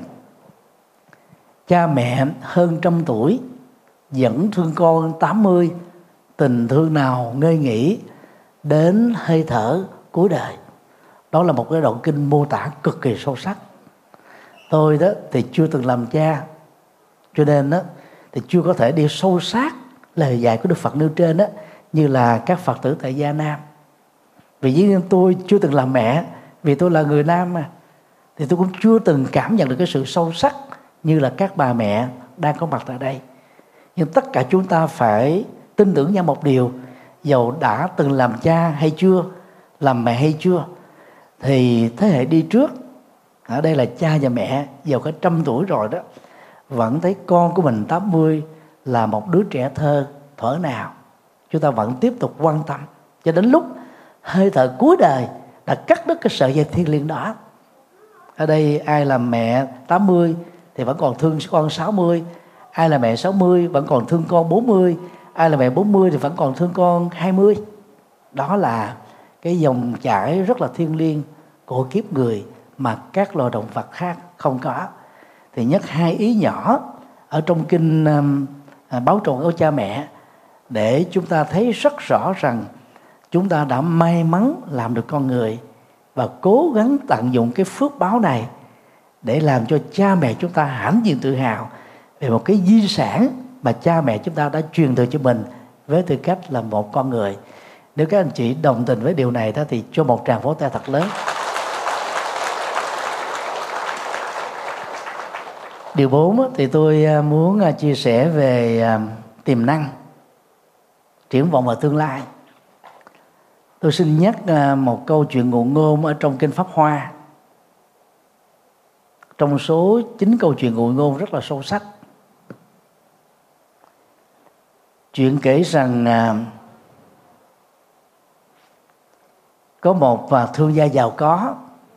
cha mẹ hơn trăm tuổi vẫn thương con tám mươi, tình thương nào ngơi nghỉ đến hơi thở cuối đời. Đó là một cái đoạn kinh mô tả cực kỳ sâu sắc. Tôi đó thì chưa từng làm cha, cho nên đó thì chưa có thể đi sâu sát lời dạy của Đức Phật nêu trên đó, như là các Phật tử tại gia Nam. Vì dĩ nhiên tôi chưa từng làm mẹ, vì tôi là người Nam mà, thì tôi cũng chưa từng cảm nhận được cái sự sâu sắc như là các bà mẹ đang có mặt tại đây. Nhưng tất cả chúng ta phải tin tưởng nhau một điều: dầu đã từng làm cha hay chưa, làm mẹ hay chưa, thì thế hệ đi trước Ở đây là cha và mẹ giàu cả trăm tuổi rồi đó, vẫn thấy con của mình tám mươi là một đứa trẻ thơ thuở nào. Chúng ta vẫn tiếp tục quan tâm cho đến lúc hơi thở cuối đời đã cắt đứt cái sợi dây thiêng liêng đó. Ở đây ai là mẹ tám mươi thì vẫn còn thương con sáu mươi, ai là mẹ sáu mươi vẫn còn thương con bốn mươi, ai là mẹ bốn mươi thì vẫn còn thương con hai mươi. Đó là cái dòng chảy rất là thiêng liêng của kiếp người mà các loài động vật khác không có. Thì nhắc hai ý nhỏ ở trong kinh um, báo tròn của cha mẹ để chúng ta thấy rất rõ rằng chúng ta đã may mắn làm được con người và cố gắng tận dụng cái phước báo này để làm cho cha mẹ chúng ta hãnh diện tự hào về một cái di sản mà cha mẹ chúng ta đã truyền thừa cho mình với tư cách là một con người. Nếu các anh chị đồng tình với điều này đó thì cho một tràng vỗ tay thật lớn. Điều bốn thì tôi muốn chia sẻ về tiềm năng, triển vọng và tương lai. Tôi xin nhắc một câu chuyện ngụ ngôn ở trong kinh Pháp Hoa. Trong số chín câu chuyện ngụ ngôn rất là sâu sắc. Chuyện kể rằng có một thương gia giàu có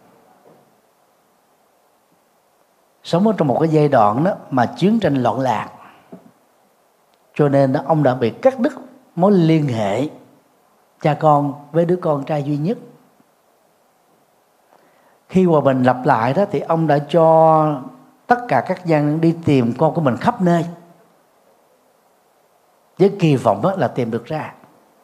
sống ở trong một cái giai đoạn đó mà chiến tranh loạn lạc, cho nên đó, ông đã bị cắt đứt mối liên hệ cha con với đứa con trai duy nhất. Khi hòa bình lập lại đó thì ông đã cho tất cả các dân đi tìm con của mình khắp nơi với kỳ vọng đó là tìm được ra.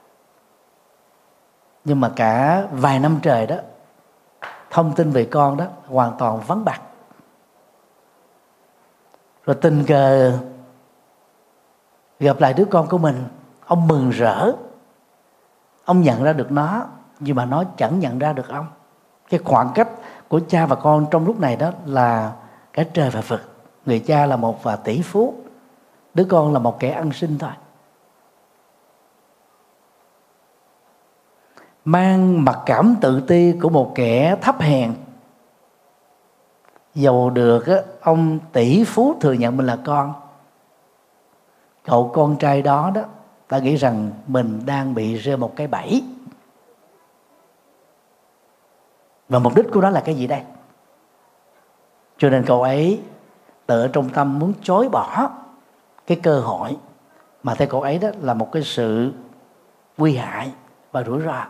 Nhưng mà cả vài năm trời đó, thông tin về con đó hoàn toàn vắng bặt. Rồi tình cờ gặp lại đứa con của mình, ông mừng rỡ, ông nhận ra được nó, nhưng mà nó chẳng nhận ra được ông. Cái khoảng cách của cha và con trong lúc này đó là cả trời và vực. Người cha là một và tỷ phú, đứa con là một kẻ ăn xin thôi. Mang mặc cảm tự ti của một kẻ thấp hèn, dầu được ông tỷ phú thừa nhận mình là con, cậu con trai đó đó ta nghĩ rằng mình đang bị rơi một cái bẫy. Và mục đích của nó là cái gì đây? Cho nên cậu ấy tự trong tâm muốn chối bỏ cái cơ hội mà theo cậu ấy đó là một cái sự nguy hại và rủi ro.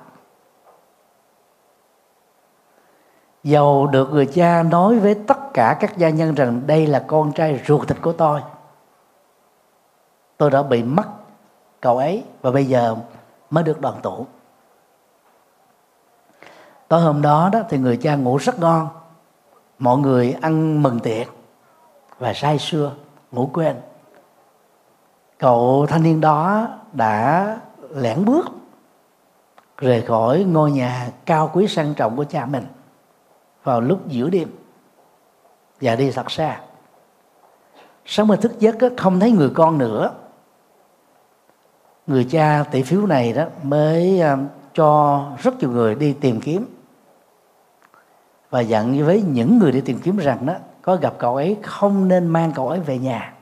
Dầu được người cha nói với tất cả các gia nhân rằng đây là con trai ruột thịt của tôi, tôi đã bị mất cậu ấy và bây giờ mới được đoàn tụ. Tối hôm đó đó thì người cha ngủ rất ngon, mọi người ăn mừng tiệc và say sưa ngủ quên. Cậu thanh niên đó đã lẻn bước rời khỏi ngôi nhà cao quý sang trọng của cha mình vào lúc giữa đêm và đi thật xa. Sáng mới thức giấc không thấy người con nữa. Người cha tỷ phú này đó mới cho rất nhiều người đi tìm kiếm và dặn với những người đi tìm kiếm rằng đó, có gặp cậu ấy không nên mang cậu ấy về nhà,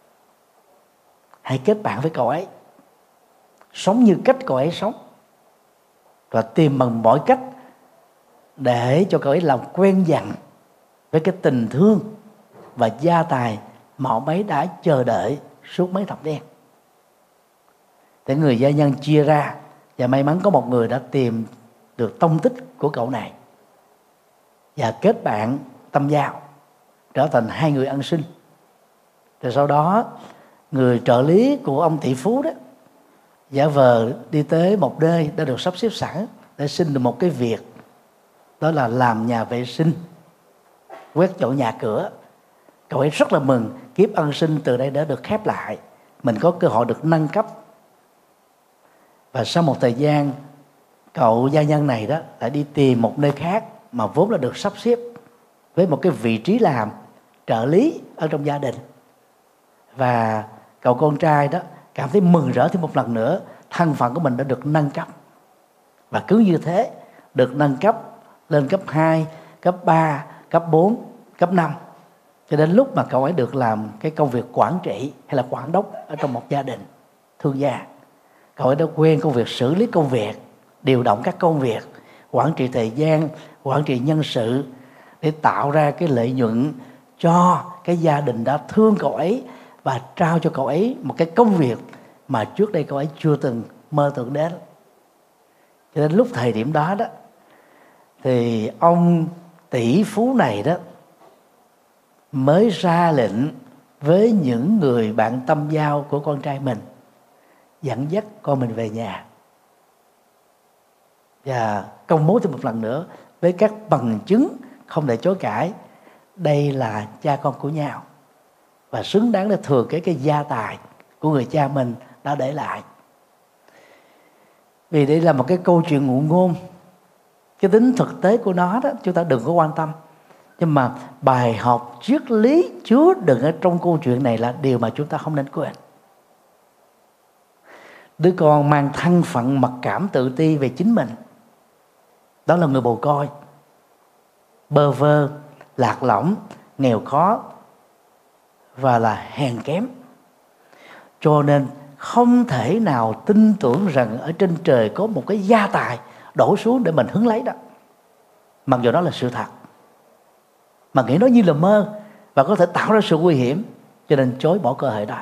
hãy kết bạn với cậu ấy, sống như cách cậu ấy sống và tìm bằng mọi cách để cho cậu ấy làm quen dần với cái tình thương và gia tài mà ông ấy đã chờ đợi suốt mấy thập niên. Để người gia nhân chia ra và may mắn có một người đã tìm được tông tích của cậu này và kết bạn tâm giao, trở thành hai người ăn xin. Rồi sau đó người trợ lý của ông tỷ phú đó giả vờ đi tới một nơi đã được sắp xếp sẵn để xin được một cái việc, đó là làm nhà vệ sinh, quét dọn nhà cửa. Cậu ấy rất là mừng, kiếp ăn xin từ đây đã được khép lại, mình có cơ hội được nâng cấp. Và sau một thời gian, cậu gia nhân này đó lại đi tìm một nơi khác mà vốn là được sắp xếp với một cái vị trí làm trợ lý ở trong gia đình. Và cậu con trai đó cảm thấy mừng rỡ thêm một lần nữa, thân phận của mình đã được nâng cấp. Và cứ như thế được nâng cấp lên cấp hai, cấp ba, cấp bốn, cấp năm, cho đến lúc mà cậu ấy được làm cái công việc quản trị hay là quản đốc ở trong một gia đình thương gia. Cậu ấy đã quen công việc xử lý công việc, điều động các công việc, quản trị thời gian, quản trị nhân sự để tạo ra cái lợi nhuận cho cái gia đình đã thương cậu ấy và trao cho cậu ấy một cái công việc mà trước đây cậu ấy chưa từng mơ tưởng đến. Cho đến lúc thời điểm đó đó thì ông tỷ phú này đó mới ra lệnh với những người bạn tâm giao của con trai mình dẫn dắt con mình về nhà và công bố thêm một lần nữa với các bằng chứng không thể chối cãi, đây là cha con của nhau và xứng đáng để thừa kế cái gia tài của người cha mình đã để lại. Vì đây là một cái câu chuyện ngụ ngôn, cái tính thực tế của nó đó chúng ta đừng có quan tâm, nhưng mà bài học triết lý chứa đựng ở trong câu chuyện này là điều mà chúng ta không nên quên. Đứa con mang thân phận mặc cảm tự ti về chính mình, đó là người mồ côi, bơ vơ, lạc lõng, nghèo khó và là hèn kém, cho nên không thể nào tin tưởng rằng ở trên trời có một cái gia tài đổ xuống để mình hứng lấy đó, mặc dù đó là sự thật, mà nghĩ nó như là mơ và có thể tạo ra sự nguy hiểm, cho nên chối bỏ cơ hội đó.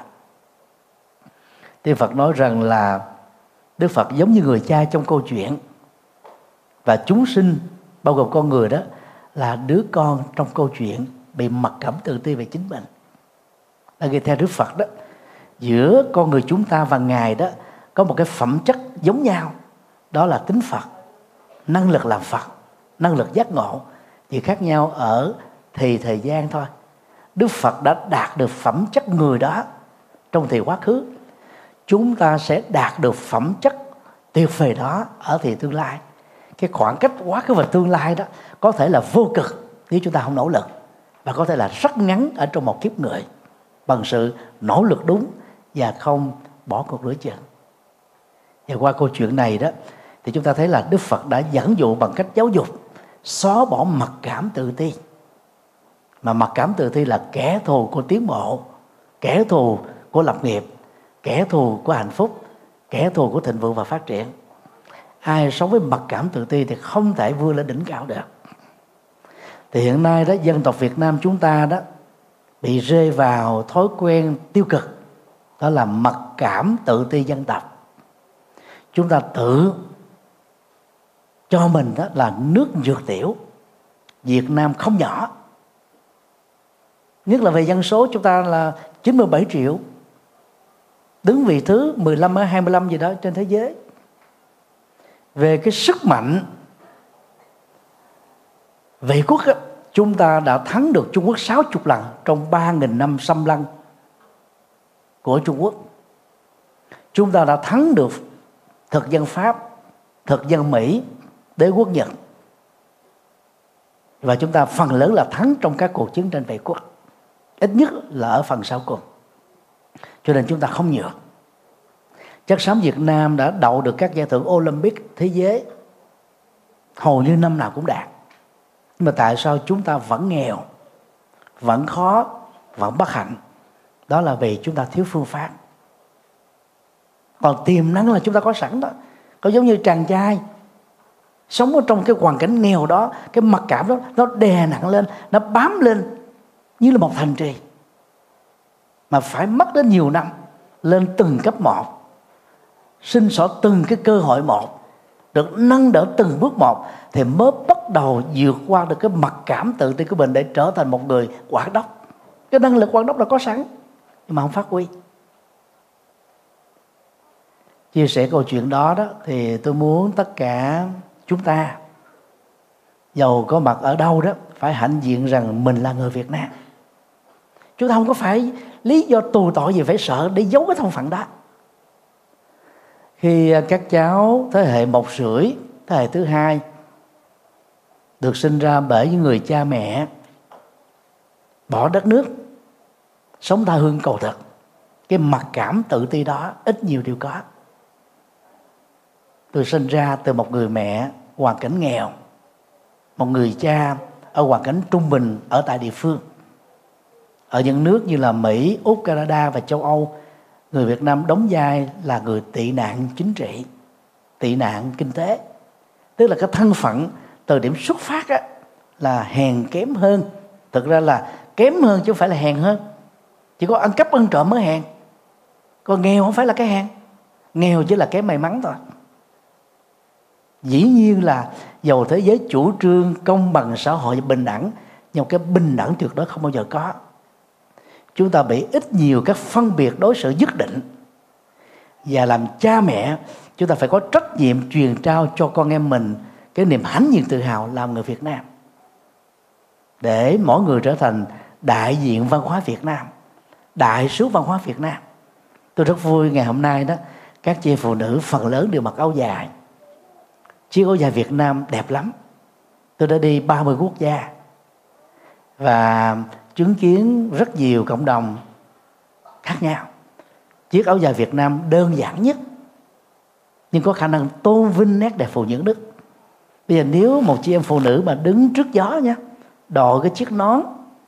Tiên Phật nói rằng là Đức Phật giống như người cha trong câu chuyện, và chúng sinh bao gồm con người đó là đứa con trong câu chuyện bị mặc cảm tự ti về chính mình. Là nghe theo Đức Phật đó, giữa con người chúng ta và Ngài đó có một cái phẩm chất giống nhau, đó là tính Phật, năng lực làm Phật, năng lực giác ngộ, chỉ khác nhau ở thì thời gian thôi. Đức Phật đã đạt được phẩm chất người đó trong thì quá khứ, chúng ta sẽ đạt được phẩm chất tuyệt vời đó ở thì tương lai. Cái khoảng cách quá khứ và tương lai đó có thể là vô cực nếu chúng ta không nỗ lực, và có thể là rất ngắn ở trong một kiếp người bằng sự nỗ lực đúng và không bỏ cuộc nửa chừng. Và qua câu chuyện này đó thì chúng ta thấy là Đức Phật đã dẫn dụ bằng cách giáo dục xóa bỏ mặc cảm tự ti. Mà mặc cảm tự ti là kẻ thù của tiến bộ, kẻ thù của lập nghiệp, kẻ thù của hạnh phúc, kẻ thù của thịnh vượng và phát triển. Ai sống với mặc cảm tự ti thì không thể vươn lên đỉnh cao được. Thì hiện nay đó, dân tộc Việt Nam chúng ta đó bị rơi vào thói quen tiêu cực, đó là mặc cảm tự ti dân tộc. Chúng ta tự cho mình đó là nước dược tiểu. Việt Nam không nhỏ, nhất là về dân số chúng ta là chín mươi bảy triệu, đứng vị thứ mười lăm hay hai mươi lăm gì đó trên thế giới. Về cái sức mạnh vệ quốc á, chúng ta đã thắng được Trung Quốc sáu mươi lần trong ba nghìn năm xâm lăng của Trung Quốc. Chúng ta đã thắng được thực dân Pháp, thực dân Mỹ, đế quốc Nhật. Và chúng ta phần lớn là thắng trong các cuộc chiến tranh vệ quốc, ít nhất là ở phần sau cùng. Cho nên chúng ta không nhường. Chắc chắn Việt Nam đã đậu được các giải thưởng Olympic thế giới, hầu như năm nào cũng đạt. Nhưng mà tại sao chúng ta vẫn nghèo, vẫn khó, vẫn bất hạnh? Đó là vì chúng ta thiếu phương pháp. Còn tiềm năng là chúng ta có sẵn đó. Có giống như chàng trai sống ở trong cái hoàn cảnh nghèo đó, cái mặc cảm đó nó đè nặng lên, nó bám lên như là một thành trì, mà phải mất đến nhiều năm lên từng cấp một, sinh sỏ từng cái cơ hội một, được nâng đỡ từng bước một, thì mới bắt đầu vượt qua được cái mặc cảm tự ti của mình để trở thành một người quản đốc. Cái năng lực quản đốc là có sẵn nhưng mà không phát huy. Chia sẻ câu chuyện đó đó thì tôi muốn tất cả chúng ta, dầu có mặt ở đâu đó, phải hãnh diện rằng mình là người Việt Nam. Chúng ta không có phải lý do tù tội gì phải sợ để giấu cái thân phận đó. Khi các cháu thế hệ một rưỡi, thế hệ thứ hai được sinh ra bởi những người cha mẹ bỏ đất nước, sống tha hương cầu thực, cái mặc cảm tự ti đó ít nhiều đều có. Tôi sinh ra từ một người mẹ hoàn cảnh nghèo, một người cha ở hoàn cảnh trung bình ở tại địa phương. Ở những nước như là Mỹ, Úc, Canada và châu Âu, người Việt Nam đóng vai là người tị nạn chính trị, tị nạn kinh tế. Tức là cái thân phận từ điểm xuất phát á, là hèn kém hơn. Thực ra là kém hơn chứ không phải là hèn hơn. Chỉ có ăn cắp ăn trộm mới hèn. Còn nghèo không phải là cái hèn. Nghèo chỉ là cái may mắn thôi. Dĩ nhiên là dầu thế giới chủ trương công bằng xã hội bình đẳng, nhưng cái bình đẳng tuyệt đối không bao giờ có. Chúng ta bị ít nhiều các phân biệt đối xử nhất định. Và làm cha mẹ, chúng ta phải có trách nhiệm truyền trao cho con em mình cái niềm hãnh diện tự hào làm người Việt Nam, để mỗi người trở thành đại diện văn hóa Việt Nam, đại sứ văn hóa Việt Nam. Tôi rất vui ngày hôm nay đó, các chị phụ nữ phần lớn đều mặc áo dài. Chiếc áo dài Việt Nam đẹp lắm. Tôi đã đi ba mươi quốc gia và chứng kiến rất nhiều cộng đồng khác nhau. Chiếc áo dài Việt Nam đơn giản nhất, nhưng có khả năng tôn vinh nét đẹp phụ nữ Đức. Bây giờ nếu một chị em phụ nữ mà đứng trước gió nhé, đội cái chiếc nón,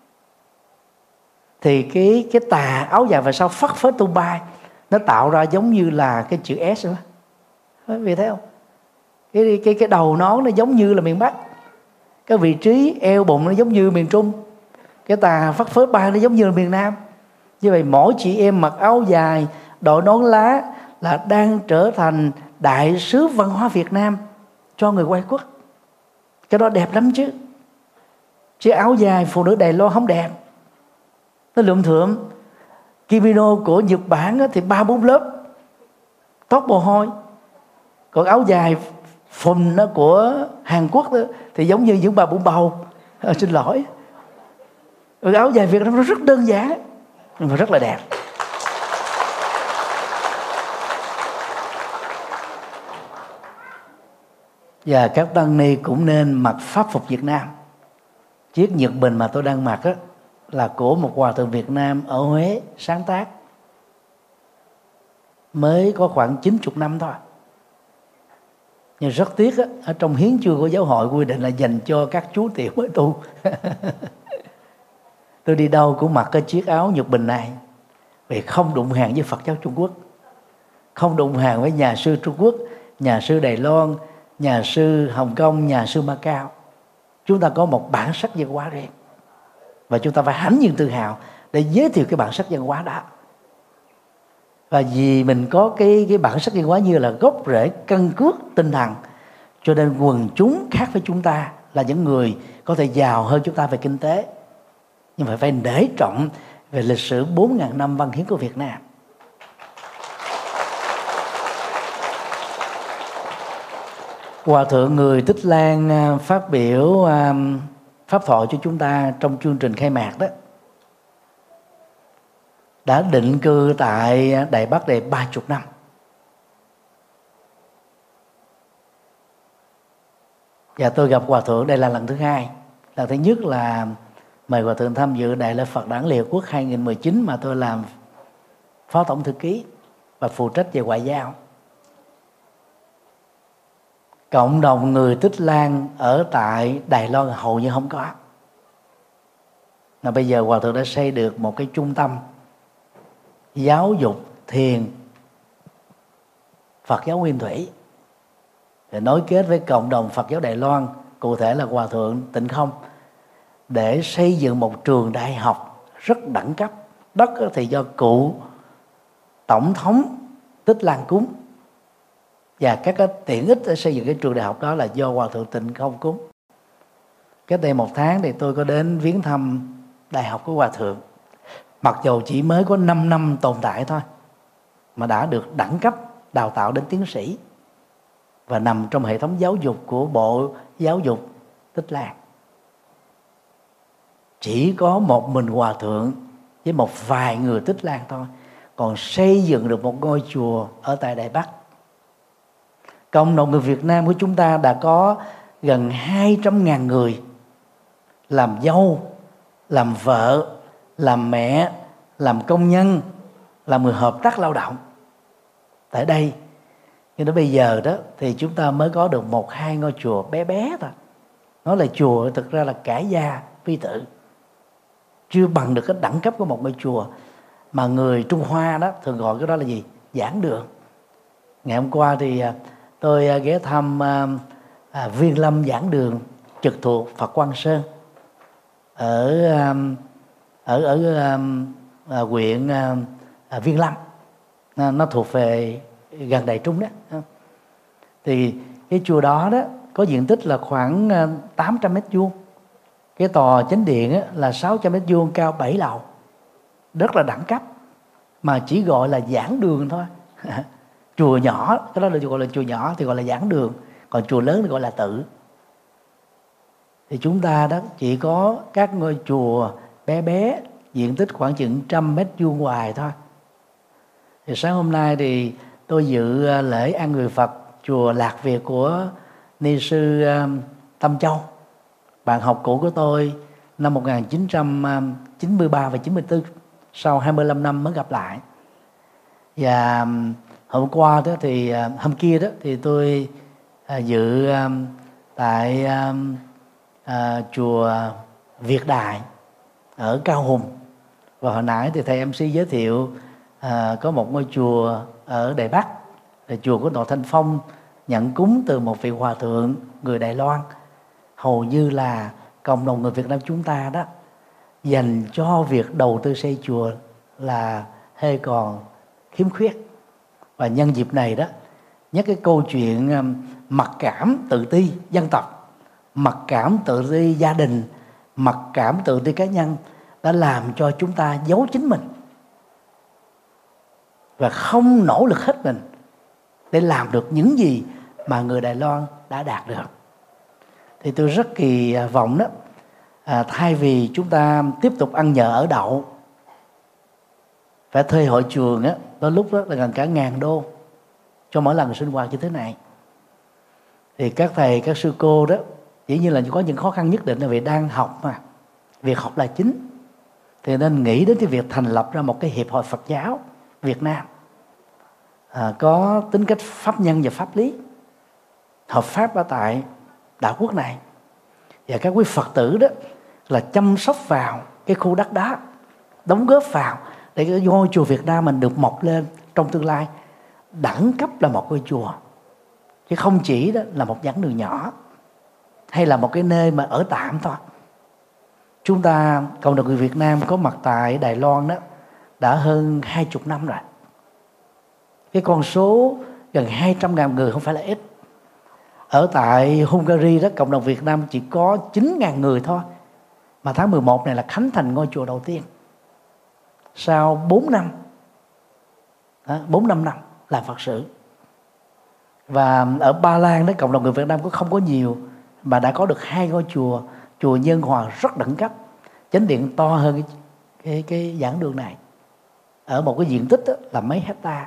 thì cái cái tà áo dài về sau phất phới tung bay, nó tạo ra giống như là cái chữ S đó. Quý vị thấy không? Cái, cái, cái đầu nón nó giống như là miền Bắc, cái vị trí eo bụng nó giống như miền Trung, cái tà phất phới bay nó giống như là miền Nam. Như vậy mỗi chị em mặc áo dài, đội nón lá là đang trở thành đại sứ văn hóa Việt Nam cho người ngoại quốc. Cái đó đẹp lắm chứ. Chứ áo dài phụ nữ Đài Loan không đẹp, nó lượm thượm. Kimono của Nhật Bản thì ba bốn lớp, toát mồ hôi. Còn áo dài phùn của Hàn Quốc thì giống như những bà bụng bầu. À, xin lỗi. Rồi áo dài Việt Nam nó rất đơn giản nhưng mà rất là đẹp. Và các tăng ni cũng nên mặc pháp phục Việt Nam. Chiếc Nhật Bình mà tôi đang mặc á, là của một hòa thượng Việt Nam ở Huế sáng tác, mới có khoảng chín mươi năm thôi. Nhưng rất tiếc á, ở trong hiến chương của giáo hội quy định là dành cho các chú tiểu mới tu. Tôi đi đâu cũng mặc cái chiếc áo Nhật Bình này, vì không đụng hàng với Phật giáo Trung Quốc, không đụng hàng với nhà sư Trung Quốc, nhà sư Đài Loan, nhà sư Hồng Kông, nhà sư Macau. Chúng ta có một bản sắc văn hóa riêng, và chúng ta phải hãnh diện tự hào để giới thiệu cái bản sắc văn hóa đó. Và vì mình có cái, cái bản sắc văn hóa như là gốc rễ căn cước tinh thần, cho nên quần chúng khác với chúng ta là những người có thể giàu hơn chúng ta về kinh tế, nhưng phải phải nể trọng về lịch sử bốn nghìn năm văn hiến của Việt Nam. Hòa thượng người Tích Lan phát biểu pháp thoại cho chúng ta trong chương trình khai mạc đó, đã định cư tại Đài Bắc để ba mươi năm. Và tôi gặp Hòa thượng đây là lần thứ hai. Lần thứ nhất là mời Hòa thượng tham dự Đại lễ Phật Đản Liên Hợp Quốc hai nghìn mười chín mà tôi làm phó tổng thư ký và phụ trách về ngoại giao. Cộng đồng người Tích Lan ở tại Đài Loan hầu như không có. Mà bây giờ Hòa thượng đã xây được một cái trung tâm giáo dục thiền Phật giáo Nguyên Thủy để nối kết với cộng đồng Phật giáo Đài Loan, cụ thể là Hòa thượng Tịnh Không, để xây dựng một trường đại học rất đẳng cấp. Đất thì do cụ tổng thống Tích Lan cúng, và các cái tiện ích để xây dựng cái trường đại học đó là do Hòa thượng Tịnh Không cúng. Cách đây một tháng thì tôi có đến viếng thăm đại học của Hòa thượng. Mặc dù chỉ mới có năm năm tồn tại thôi, mà đã được đẳng cấp đào tạo đến tiến sĩ và nằm trong hệ thống giáo dục của Bộ Giáo dục Tích Lan. Chỉ có một mình Hòa thượng với một vài người Tích Lan thôi, còn xây dựng được một ngôi chùa ở tại Đài Bắc. Cộng đồng người Việt Nam của chúng ta đã có gần hai trăm ngàn người làm dâu, làm vợ, làm mẹ, làm công nhân, làm người hợp tác lao động tại đây. Nhưng đến bây giờ đó thì chúng ta mới có được một hai ngôi chùa bé bé thôi. Nói là chùa thực ra là cả gia phi tự, chưa bằng được cái đẳng cấp của một ngôi chùa. Mà người Trung Hoa đó thường gọi cái đó là gì? Giảng đường. Ngày hôm qua thì tôi ghé thăm à, Viên Lâm Giảng Đường trực thuộc Phật Quang Sơn ở ở ở à, huyện à, Viên Lâm, à, nó thuộc về gần Đại Trung đó. Thì cái chùa đó đó có diện tích là khoảng tám trăm mét vuông, cái tòa chánh điện là sáu trăm mét vuông, cao bảy lầu, rất là đẳng cấp, mà chỉ gọi là giảng đường thôi. Chùa nhỏ, cái đó là gọi là chùa nhỏ thì gọi là giảng đường, còn chùa lớn thì gọi là tự. Thì chúng ta đó chỉ có các ngôi chùa bé bé, diện tích khoảng chừng trăm mét vuông ngoài thôi. Thì sáng hôm nay thì tôi dự lễ an người Phật chùa Lạc Việt của ni sư Tâm Châu, bạn học cũ của tôi năm một nghìn chín trăm chín mươi ba và chín mươi tư, sau hai mươi lăm năm mới gặp lại. Và hôm qua đó thì hôm kia đó thì tôi dự tại à, chùa Việt Đại ở Cao Hùng. Và hồi nãy thì thầy em xê giới thiệu à, có một ngôi chùa ở Đài Bắc là chùa của Tổ Thanh Phong, nhận cúng từ một vị hòa thượng người Đài Loan. Hầu như là cộng đồng người Việt Nam chúng ta đó dành cho việc đầu tư xây chùa là hơi còn khiếm khuyết. Và nhân dịp này đó, nhắc cái câu chuyện mặc cảm tự ti dân tộc, mặc cảm tự ti gia đình, mặc cảm tự ti cá nhân đã làm cho chúng ta giấu chính mình và không nỗ lực hết mình để làm được những gì mà người Đài Loan đã đạt được. Thì tôi rất kỳ vọng đó, à, thay vì chúng ta tiếp tục ăn nhờ ở đậu, phải thuê hội trường á, đôi lúc đó là gần cả ngàn đô cho mỗi lần sinh hoạt như thế này. Thì các thầy, các sư cô đó, dĩ nhiên là có những khó khăn nhất định là vì đang học mà, việc học là chính, thì nên nghĩ đến cái việc thành lập ra một cái hiệp hội Phật giáo Việt Nam à, có tính cách pháp nhân và pháp lý, hợp pháp ở tại đạo quốc này. Và các quý Phật tử đó là chăm sóc vào cái khu đất đó, đóng góp vào để cái ngôi chùa Việt Nam mình được mọc lên trong tương lai, đẳng cấp là một ngôi chùa, chứ không chỉ đó là một giảng đường nhỏ hay là một cái nơi mà ở tạm thôi. Chúng ta, cộng đồng người Việt Nam có mặt tại Đài Loan đó đã hơn hai chục năm rồi. Cái con số gần hai trăm ngàn người không phải là ít. Ở tại Hungary đó, cộng đồng Việt Nam chỉ có chín ngàn người thôi. Mà tháng mười một này là khánh thành ngôi chùa đầu tiên sau bốn năm, bốn năm năm làm Phật sự. Và ở Ba Lan đó, cộng đồng người Việt Nam cũng không có nhiều, mà đã có được hai ngôi chùa, chùa Nhân Hòa rất đẳng cấp, chánh điện to hơn cái, cái, cái giảng đường này, ở một cái diện tích đó, là mấy hecta.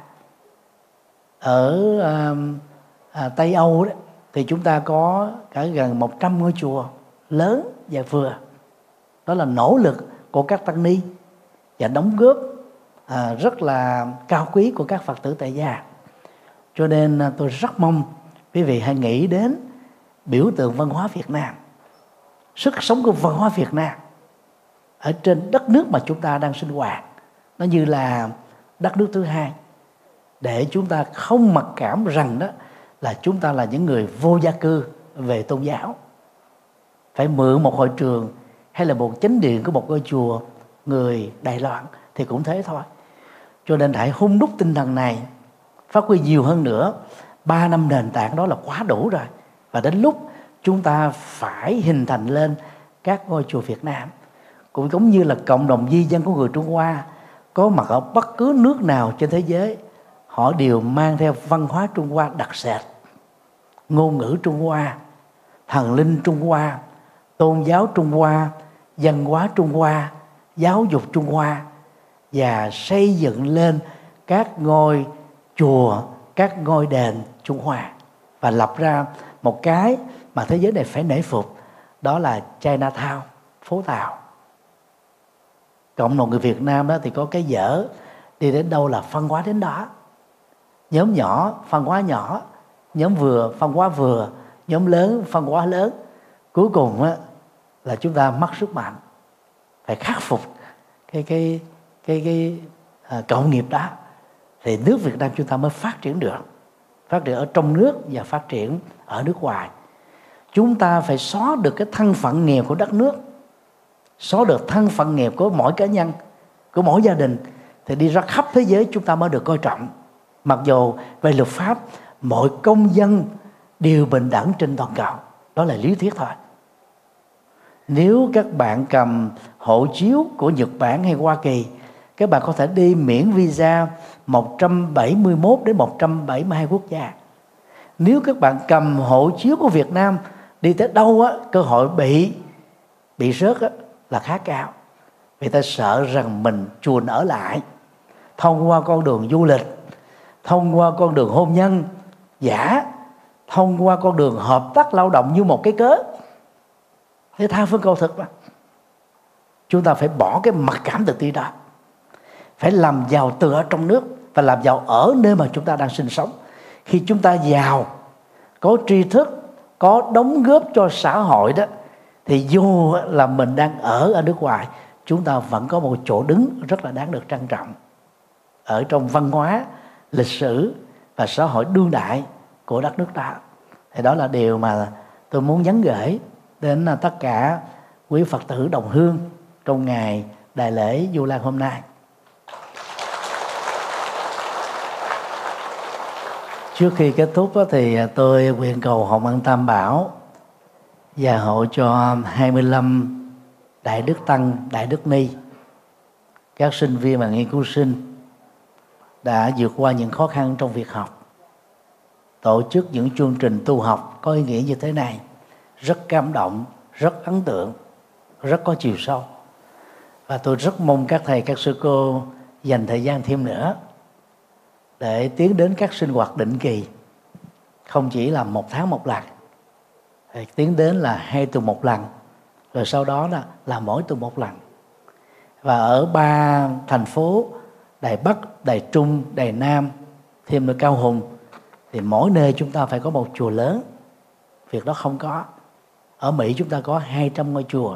Ở à, à, Tây Âu đó, thì chúng ta có cả gần một trăm ngôi chùa lớn và vừa. Đó là nỗ lực của các tăng ni và đóng góp à, rất là cao quý của các Phật tử tại gia. Cho nên tôi rất mong quý vị hãy nghĩ đến biểu tượng văn hóa Việt Nam, sức sống của văn hóa Việt Nam ở trên đất nước mà chúng ta đang sinh hoạt. Nó như là đất nước thứ hai, để chúng ta không mặc cảm rằng đó là chúng ta là những người vô gia cư về tôn giáo, phải mượn một hội trường hay là một chánh điện của một ngôi chùa người Đài Loan thì cũng thế thôi. Cho nên hãy hung đúc tinh thần này, phát huy nhiều hơn nữa. Ba năm nền tảng đó là quá đủ rồi. Và đến lúc chúng ta phải hình thành lên các ngôi chùa Việt Nam, cũng giống như là cộng đồng di dân của người Trung Hoa có mặt ở bất cứ nước nào trên thế giới, họ đều mang theo văn hóa Trung Hoa đặc sệt, ngôn ngữ Trung Hoa, thần linh Trung Hoa, tôn giáo Trung Hoa, văn hóa Trung Hoa, giáo dục Trung Hoa, và xây dựng lên các ngôi chùa, các ngôi đền Trung Hoa, và lập ra một cái mà thế giới này phải nể phục, đó là Chinatown, phố Tàu. Cộng đồng người Việt Nam đó thì có cái dở, đi đến đâu là văn hóa đến đó. Nhóm nhỏ văn hóa nhỏ, nhóm vừa văn hóa vừa, nhóm lớn văn hóa lớn. cuối cùng á, là chúng ta mất sức mạnh, phải khắc phục cái cái cái cái à, cộng nghiệp đó, thì nước Việt Nam chúng ta mới phát triển được, phát triển ở trong nước và phát triển ở nước ngoài. Chúng ta phải xóa được cái thân phận nghèo của đất nước, xóa được thân phận nghèo của mỗi cá nhân, của mỗi gia đình, thì đi ra khắp thế giới chúng ta mới được coi trọng. Mặc dù về luật pháp mọi công dân đều bình đẳng trên toàn cầu, đó là lý thuyết thôi. Nếu các bạn cầm hộ chiếu của Nhật Bản hay Hoa Kỳ, các bạn có thể đi miễn visa một trăm bảy mươi mốt đến một trăm bảy mươi hai quốc gia. Nếu các bạn cầm hộ chiếu của Việt Nam, đi tới đâu á, cơ hội bị bị rớt á, là khá cao. Vì ta sợ rằng mình chuồn ở lại thông qua con đường du lịch, thông qua con đường hôn nhân giả, thông qua con đường hợp tác lao động như một cái cớ. Thế tha phương cầu thực mà. Chúng ta phải bỏ cái mặc cảm tự ti đó, phải làm giàu từ ở trong nước và làm giàu ở nơi mà chúng ta đang sinh sống. Khi chúng ta giàu, có tri thức, có đóng góp cho xã hội đó, thì dù là mình đang ở ở nước ngoài, chúng ta vẫn có một chỗ đứng rất là đáng được trân trọng ở trong văn hóa, lịch sử và xã hội đương đại của đất nước ta. Thì đó là điều mà tôi muốn nhắn gửi đến tất cả quý Phật tử đồng hương trong ngày đại lễ Vu Lan hôm nay. Trước khi kết thúc thì tôi nguyện cầu Hồng Ân Tam Bảo gia hộ cho hai mươi lăm Đại Đức Tăng, Đại Đức Ni, các sinh viên và nghiên cứu sinh đã vượt qua những khó khăn trong việc học, tổ chức những chương trình tu học có ý nghĩa như thế này. Rất cảm động, rất ấn tượng, rất có chiều sâu. Và tôi rất mong các thầy, các sư cô dành thời gian thêm nữa để tiến đến các sinh hoạt định kỳ, không chỉ là một tháng một lần, tiến đến là hai tuần một lần, rồi sau đó là, là mỗi tuần một lần. Và ở ba thành phố Đài Bắc, Đài Trung, Đài Nam, thêm nữa Cao Hùng, thì mỗi nơi chúng ta phải có một chùa lớn. Việc đó không có. Ở Mỹ chúng ta có hai trăm ngôi chùa.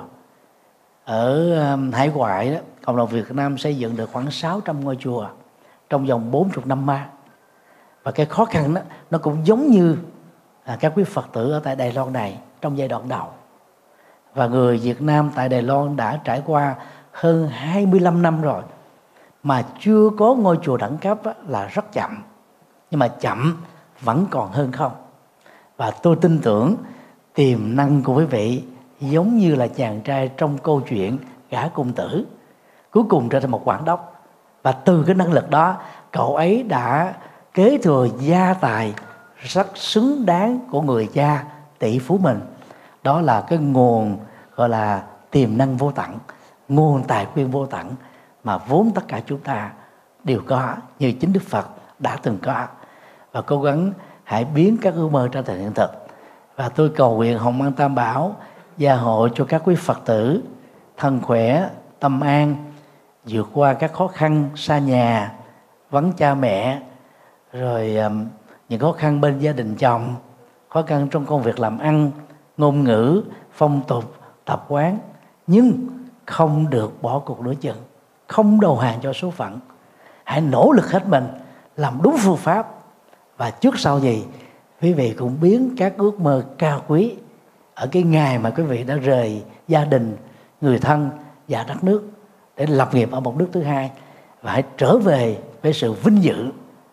Ở um, hải ngoại đó, cộng đồng Việt Nam xây dựng được khoảng sáu trăm ngôi chùa trong vòng bốn mươi năm qua. Và cái khó khăn đó nó cũng giống như à, các quý Phật tử ở tại Đài Loan này trong giai đoạn đầu. Và người Việt Nam tại Đài Loan đã trải qua hơn hai mươi lăm năm rồi mà chưa có ngôi chùa đẳng cấp là rất chậm. Nhưng mà chậm vẫn còn hơn không. Và tôi tin tưởng tiềm năng của quý vị giống như là chàng trai trong câu chuyện Gã Cung Tử, cuối cùng trở thành một quản đốc. Và từ cái năng lực đó, cậu ấy đã kế thừa gia tài rất xứng đáng của người cha tỷ phú mình. Đó là cái nguồn gọi là tiềm năng vô tận, nguồn tài nguyên vô tận mà vốn tất cả chúng ta đều có, như chính Đức Phật đã từng có. Và cố gắng hãy biến các ước mơ trở thành hiện thực. Và tôi cầu nguyện Hồng Ân Tam Bảo gia hộ cho các quý Phật tử thân khỏe, tâm an, vượt qua các khó khăn xa nhà, vắng cha mẹ, rồi um, những khó khăn bên gia đình chồng, khó khăn trong công việc làm ăn, ngôn ngữ, phong tục, tập quán, nhưng không được bỏ cuộc nửa chừng, không đầu hàng cho số phận. Hãy nỗ lực hết mình, làm đúng phương pháp, và trước sau gì quý vị cũng biến các ước mơ cao quý ở cái ngày mà quý vị đã rời gia đình, người thân và đất nước để lập nghiệp ở một nước thứ hai, và hãy trở về với sự vinh dự.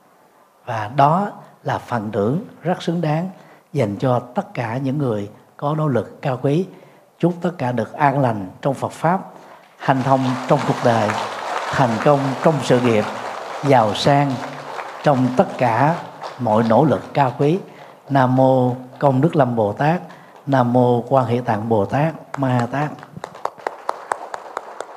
Và đó là phần thưởng rất xứng đáng dành cho tất cả những người có nỗ lực cao quý. Chúc tất cả được an lành trong Phật Pháp, hanh thông trong cuộc đời, thành công trong sự nghiệp, giàu sang trong tất cả mọi nỗ lực cao quý. Nam mô Công Đức Lâm Bồ Tát, Nam mô Quan Hệ Tạng Bồ Tát, Ma Tát.